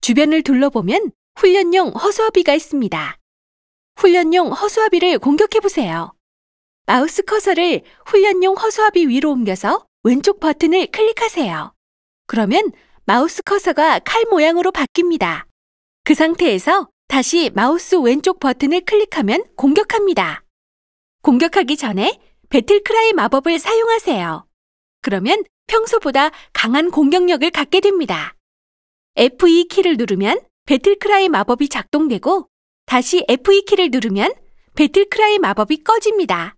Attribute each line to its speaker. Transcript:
Speaker 1: 주변을 둘러보면 훈련용 허수아비가 있습니다. 훈련용 허수아비를 공격해보세요. 마우스 커서를 훈련용 허수아비 위로 옮겨서 왼쪽 버튼을 클릭하세요. 그러면 마우스 커서가 칼 모양으로 바뀝니다. 그 상태에서 다시 마우스 왼쪽 버튼을 클릭하면 공격합니다. 공격하기 전에 배틀크라이 마법을 사용하세요. 그러면 평소보다 강한 공격력을 갖게 됩니다. F2 키를 누르면 배틀크라이 마법이 작동되고 다시 F2 키를 누르면 배틀크라이 마법이 꺼집니다.